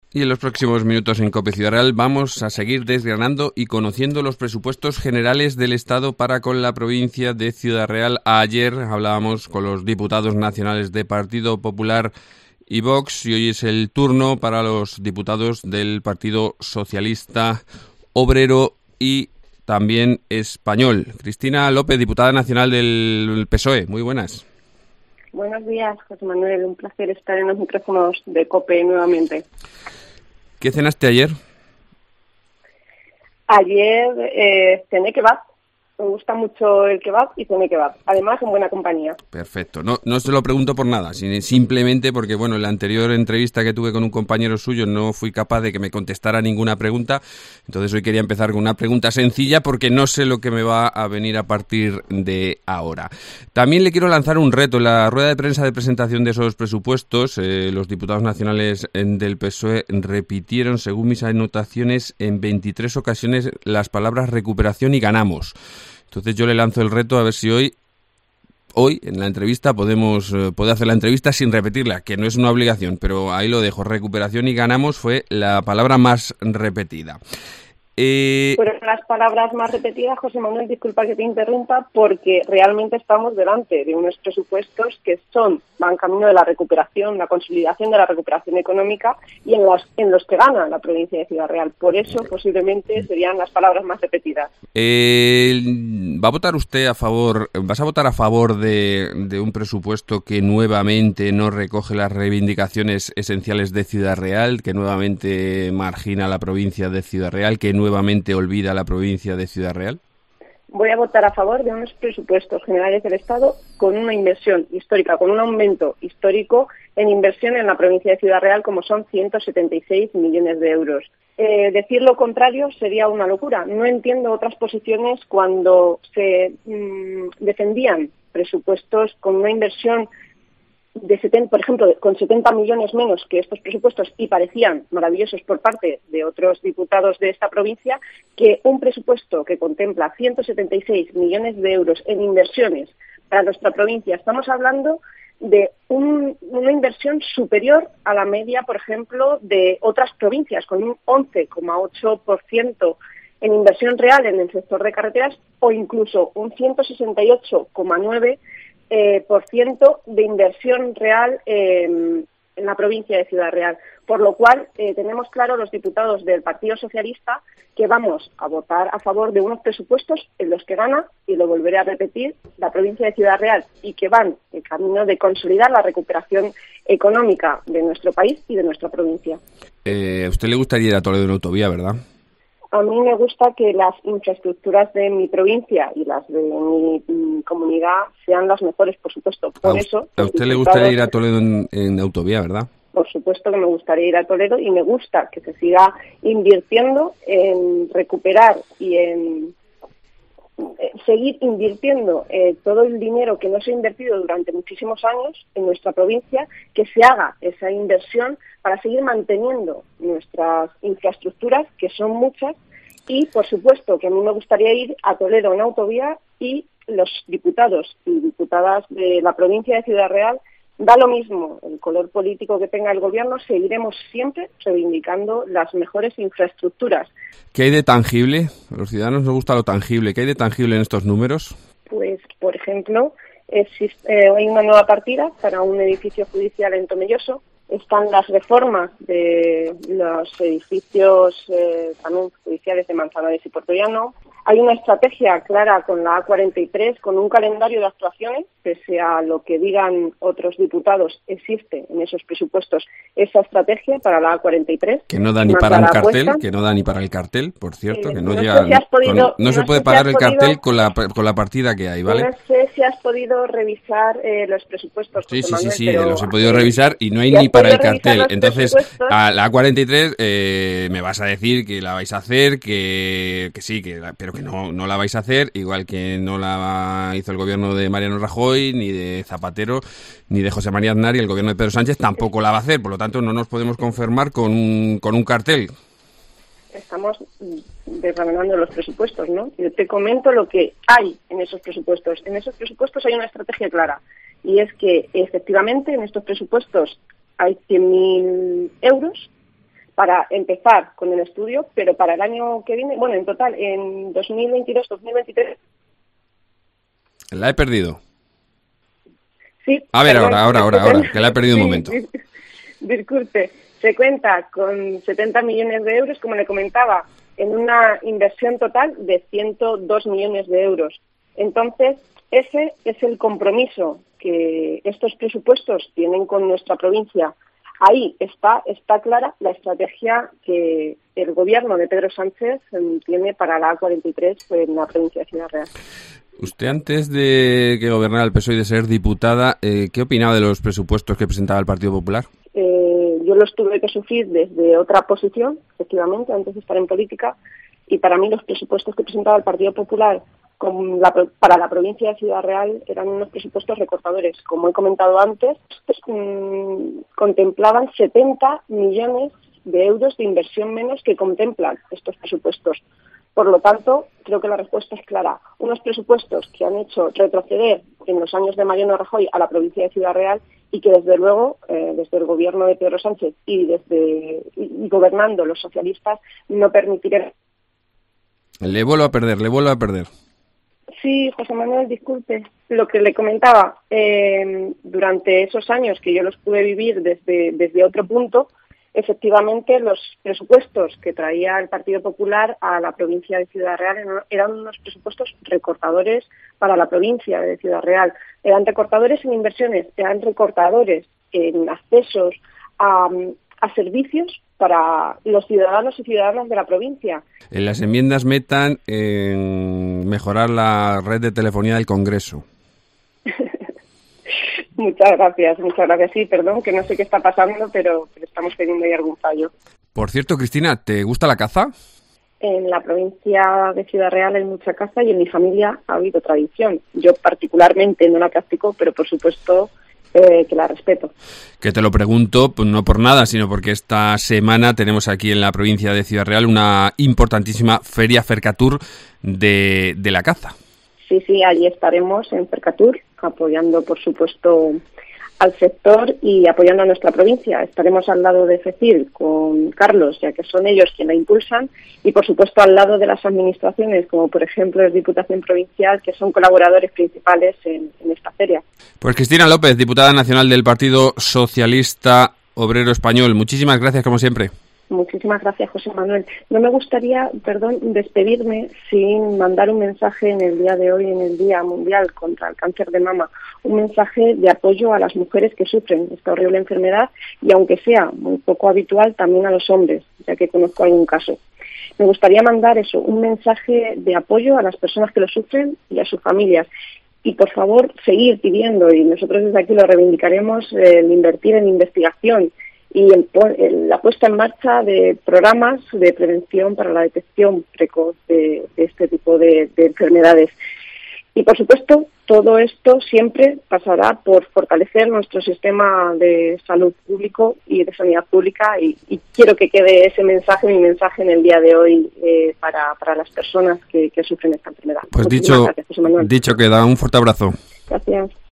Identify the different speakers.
Speaker 1: Y en los próximos minutos en COPE Ciudad Real vamos a seguir desgranando y conociendo los presupuestos generales del Estado para con la provincia de Ciudad Real. Ayer hablábamos con los diputados nacionales de Partido Popular y Vox y hoy es el turno para los diputados del Partido Socialista Obrero y también Español. Cristina López, diputada nacional del PSOE. Muy buenas.
Speaker 2: Buenos días, José Manuel. Un placer estar en los micrófonos de COPE nuevamente.
Speaker 1: ¿Qué cenaste ayer?
Speaker 2: Ayer cené kebab. Me gusta mucho el kebab y cené kebab. Además, en buena compañía.
Speaker 1: Perfecto. No se lo pregunto por nada, simplemente porque, bueno, en la anterior entrevista que tuve con un compañero suyo no fui capaz de que me contestara ninguna pregunta. Entonces hoy quería empezar con una pregunta sencilla porque no sé lo que me va a venir a partir de ahora. También le quiero lanzar un reto. En la rueda de prensa de presentación de esos presupuestos, los diputados nacionales del PSOE repitieron, según mis anotaciones, en 23 ocasiones las palabras recuperación y ganamos. Entonces yo le lanzo el reto a ver si hoy en la entrevista puede hacer la entrevista sin repetirla, que no es una obligación, pero ahí lo dejo. Recuperación y ganamos fue la palabra más repetida.
Speaker 2: Fueron las palabras más repetidas, José Manuel, disculpa que te interrumpa, porque realmente estamos delante de unos presupuestos que van camino de la recuperación, la consolidación de la recuperación económica y en los que gana la provincia de Ciudad Real. Por eso, posiblemente, serían las palabras más repetidas.
Speaker 1: ¿Vas a votar a favor de un presupuesto que nuevamente no recoge las reivindicaciones esenciales de Ciudad Real, que nuevamente margina a la provincia de Ciudad Real, que nuevamente olvida a la provincia de Ciudad Real?
Speaker 2: Voy a votar a favor de unos presupuestos generales del Estado con una inversión histórica, con un aumento histórico en inversión en la provincia de Ciudad Real, como son 176 millones de euros. Decir lo contrario sería una locura. No entiendo otras posiciones cuando se defendían presupuestos con una inversión por ejemplo, con 70 millones menos que estos presupuestos y parecían maravillosos por parte de otros diputados de esta provincia, que un presupuesto que contempla 176 millones de euros en inversiones para nuestra provincia. Estamos hablando de una inversión superior a la media, por ejemplo, de otras provincias, con un 11,8% en inversión real en el sector de carreteras o incluso un 168,9% por ciento de inversión real en la provincia de Ciudad Real. Por lo cual, tenemos claro los diputados del Partido Socialista que vamos a votar a favor de unos presupuestos en los que gana, y lo volveré a repetir, la provincia de Ciudad Real, y que van en camino de consolidar la recuperación económica de nuestro país y de nuestra provincia.
Speaker 1: ¿A usted le gustaría ir a Toledo en autovía, verdad?
Speaker 2: A mí me gusta que las infraestructuras de mi provincia y las de mi comunidad sean las mejores, por supuesto.
Speaker 1: ¿A usted le gustaría ir a Toledo en autovía, verdad?
Speaker 2: Por supuesto que me gustaría ir a Toledo, y me gusta que se siga invirtiendo en recuperar y en seguir invirtiendo todo el dinero que no se ha invertido durante muchísimos años en nuestra provincia, que se haga esa inversión para seguir manteniendo nuestras infraestructuras, que son muchas, y por supuesto que a mí me gustaría ir a Toledo en autovía, y los diputados y diputadas de la provincia de Ciudad Real, da lo mismo el color político que tenga el gobierno, seguiremos siempre reivindicando las mejores infraestructuras.
Speaker 1: ¿Qué hay de tangible? A los ciudadanos nos gusta lo tangible. ¿Qué hay de tangible en estos números?
Speaker 2: Pues, por ejemplo, hay una nueva partida para un edificio judicial en Tomelloso. Están las reformas de los edificios también judiciales de Manzanares y Puerto Llano. Hay una estrategia clara con la A43, con un calendario de actuaciones, pese a lo que digan otros diputados, existe en esos presupuestos esa estrategia para la A43.
Speaker 1: Que no da ni para un cartel, por cierto, que no se puede pagar el cartel con la partida que hay, ¿vale?
Speaker 2: No sé si has podido revisar los presupuestos.
Speaker 1: Sí, los he podido revisar y no hay ni para el cartel. Entonces, a la A43 me vas a decir que la vais a hacer, que sí, pero que no la vais a hacer, igual que no la hizo el gobierno de Mariano Rajoy, ni de Zapatero, ni de José María Aznar, y el gobierno de Pedro Sánchez tampoco la va a hacer. Por lo tanto, no nos podemos conformar con un cartel.
Speaker 2: Estamos desgranando los presupuestos, ¿no? Yo te comento lo que hay en esos presupuestos. En esos presupuestos hay una estrategia clara, y es que efectivamente en estos presupuestos hay 100.000 euros para empezar con el estudio, pero para el año que viene, bueno, en total, en 2022-2023...
Speaker 1: La he perdido.
Speaker 2: Sí.
Speaker 1: A ver, perdón, ahora, que la he perdido un momento.
Speaker 2: Disculpe, se cuenta con 70 millones de euros, como le comentaba, en una inversión total de 102 millones de euros. Entonces, ese es el compromiso que estos presupuestos tienen con nuestra provincia. Ahí está clara la estrategia que el gobierno de Pedro Sánchez tiene para la A43 en la provincia de Ciudad Real.
Speaker 1: Usted, antes de que gobernara el PSOE y de ser diputada, ¿qué opinaba de los presupuestos que presentaba el Partido Popular?
Speaker 2: Yo los tuve que sufrir desde otra posición, efectivamente, antes de estar en política, y para mí los presupuestos que presentaba el Partido Popular para la provincia de Ciudad Real eran unos presupuestos recortadores. Como he comentado antes, contemplaban 70 millones de euros de inversión menos que contemplan estos presupuestos. Por lo tanto, creo que la respuesta es clara. Unos presupuestos que han hecho retroceder en los años de Mariano Rajoy a la provincia de Ciudad Real y que, desde luego, desde el gobierno de Pedro Sánchez y gobernando los socialistas, no permitirán.
Speaker 1: Le vuelvo a perder.
Speaker 2: Sí, José Manuel, disculpe. Lo que le comentaba, durante esos años que yo los pude vivir desde otro punto, efectivamente los presupuestos que traía el Partido Popular a la provincia de Ciudad Real eran unos presupuestos recortadores para la provincia de Ciudad Real. Eran recortadores en inversiones, eran recortadores en accesos a servicios para los ciudadanos y ciudadanas de la provincia.
Speaker 1: En las enmiendas metan en mejorar la red de telefonía del Congreso.
Speaker 2: Muchas gracias. Sí, perdón, que no sé qué está pasando, pero estamos teniendo ahí algún fallo.
Speaker 1: Por cierto, Cristina, ¿te gusta la caza?
Speaker 2: En la provincia de Ciudad Real hay mucha caza y en mi familia ha habido tradición. Yo particularmente no la practico, pero por supuesto que la respeto.
Speaker 1: Que te lo pregunto, pues no por nada, sino porque esta semana tenemos aquí en la provincia de Ciudad Real una importantísima feria Fercatur de la caza.
Speaker 2: Sí, allí estaremos en Fercatur, apoyando, por supuesto, al sector y apoyando a nuestra provincia. Estaremos al lado de FECIL con Carlos, ya que son ellos quienes la impulsan, y, por supuesto, al lado de las administraciones, como por ejemplo la Diputación Provincial, que son colaboradores principales en esta feria.
Speaker 1: Pues Cristina López, diputada nacional del Partido Socialista Obrero Español, muchísimas gracias, como siempre.
Speaker 2: Muchísimas gracias, José Manuel. No me gustaría, despedirme sin mandar un mensaje en el día de hoy, en el Día Mundial contra el Cáncer de Mama, un mensaje de apoyo a las mujeres que sufren esta horrible enfermedad y, aunque sea muy poco habitual, también a los hombres, ya que conozco algún caso. Me gustaría mandar un mensaje de apoyo a las personas que lo sufren y a sus familias. Y, por favor, seguir pidiendo, y nosotros desde aquí lo reivindicaremos, el invertir en investigación y la puesta en marcha de programas de prevención para la detección precoz de este tipo de enfermedades. Y, por supuesto, todo esto siempre pasará por fortalecer nuestro sistema de salud público y de sanidad pública, y quiero que quede ese mensaje, mi mensaje en el día de hoy, para las personas que sufren esta enfermedad.
Speaker 1: Pues dicho,
Speaker 2: gracias, José Manuel.
Speaker 1: Dicho queda, un fuerte abrazo.
Speaker 2: Gracias.